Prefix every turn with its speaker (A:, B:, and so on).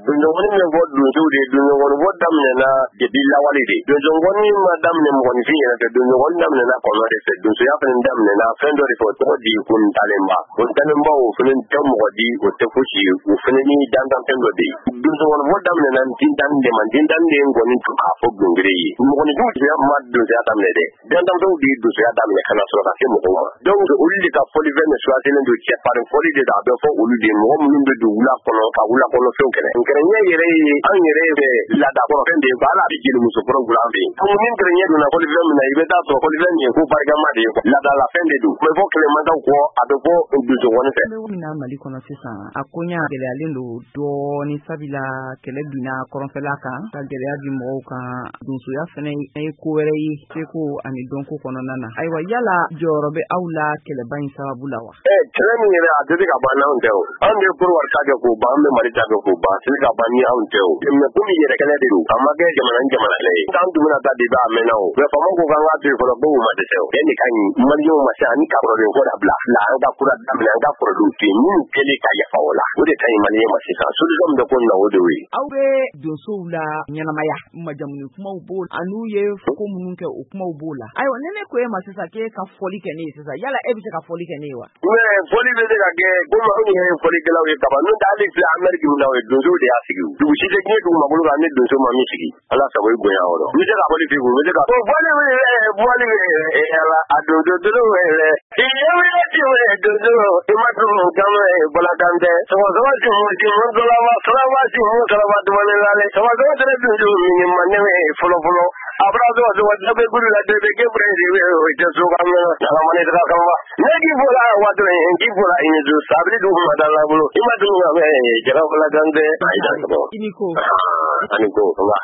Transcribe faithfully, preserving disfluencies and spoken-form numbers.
A: donjongoni men fɔ donso de donjongoni fɔ daminɛna debi lawale de donjongoni ma daminɛ mɔgɔninfin yɛrɛ fɛ donjongoni daminɛna kɔnɔ de fɛ donsoya fana daminɛna fɛn dɔ de fɔ tɔgɔ di kuntalenba kuntalenba o fana tɛ mɔgɔ di o tɛ fosi ye o fana ni dantanfɛn dɔ de ye donjongoni fɔ daminɛna tintan de ma tintan de ye nkɔni tun k'a fɔ gongere ye mɔgɔninfin donsoya ma donsoya daminɛ dɛ dantanfɛnw de ye donsoya daminɛ ka na sɔrɔ ka se mɔgɔw ma donc olu de ka fɔlifɛn de choisilen don cɛ farin fɔli de a bɛ fɔ olu de mɔgɔ minnu bɛ don wula kɔnɔ ka wula kɔnɔ fɛnw kɛnɛ nkɛrɛnya yɛrɛ ye an yɛrɛ bɛ laadakɔrɔfɛn de ye ko ala bɛ jeli muso kɔrɔ wula an fɛ yen donc ni nkɛrɛnya donna fɔlifɛn min na i bɛ taa sɔrɔ fɔlifɛn min ye ko barikama de ye laadalafɛn de don mɛ fɔ kɛlɛmantaw kɔ a bɛ fɔ donsogɔni fɛ.
B: na Mali kɔnɔ sisan a koɲa gɛlɛyalen don dɔɔni sabila kɛlɛ binna kɔrɔnfɛla kan ka gɛlɛya bi mɔgɔw kan donsoya fɛnɛ ye ko wɛrɛ ye seko ani dɔnko kɔnɔna na ayiwa yala jɔyɔrɔ bɛ aw la kɛlɛba in sababu la wa.
A: ɛ kɛlɛ min yɛrɛ a tɛ se ka ban n'anw tɛ o anw de Côte-d'Ivoire ta kɛ k'o ban an bɛ Mali ta kɛ k'o ban a tɛ se ka ban ni anw tɛ o mɛ komi yɛrɛ kɛlɛ de don a ma kɛ jamana ni jamana kɛlɛ ye k'an tun bɛna taa de b'a mɛnna o mɛ faama ko k'an k'a to yen fɔlɔ ko o ma dɛsɛ o yanni ka ɲi maliyɛnw ma se ani ka kɔrɔlen ko dabila la an ka kura daminɛ an ka kɔrɔlenw to yen minnu kɛlen ka yafa o la o de ka ɲi maliyɛn ma sisan solution min bɛ ko nin na o de ye.
B: aw bɛ donsow la ɲɛnamaya majamuni kumaw b'o la an'u ye ko minnu kɛ o kumaw b'o la ayiwa ne ne ko e ma sisan k'e ka fɔli kɛ ne ye sisan yala e bɛ se ka fɔli kɛ ne ye wa.
A: mɛ fɔli bɛ se ka kɛ komi anw ye fɔlikɛlaw ye kaban n'o tɛ hali filɛ Amérique min na o ye donsow de y'a sigi dugu si tɛ diɲɛ dugu makolo kan ni donso ma min sigi ala sago i bonya o rɔ n bɛ se ka fɔli f'i kun n bɛ se ka o fɔli bɛ yɛrɛ fɔli bɛ yɛrɛ ala a donso dolo yɛrɛ i ye wele ti wele donso i ma tunu kama ye balakan tɛ sɔgɔsɔgɔ ti mu ti mu sɔlaba sɔlaba ti mu sɔlaba dumuni lale sɔgɔsɔgɔ tɛ donso min ma ne ye fɔlɔ fɔlɔ a fɔra sɔgɔsɔgɔ dɔ bɛ gudu la dɔ bɛ kɛ bɛrɛ de bɛ o tɛ so ka mɛn ala mani daga kan wa ne k'i fɔra waati in k'i fɔra i ni so sabili dun ma da la bolo i ma tunu ka mɛn jara balakan tɛ ayi da sɔgɔ
B: i ni ko
A: ani ko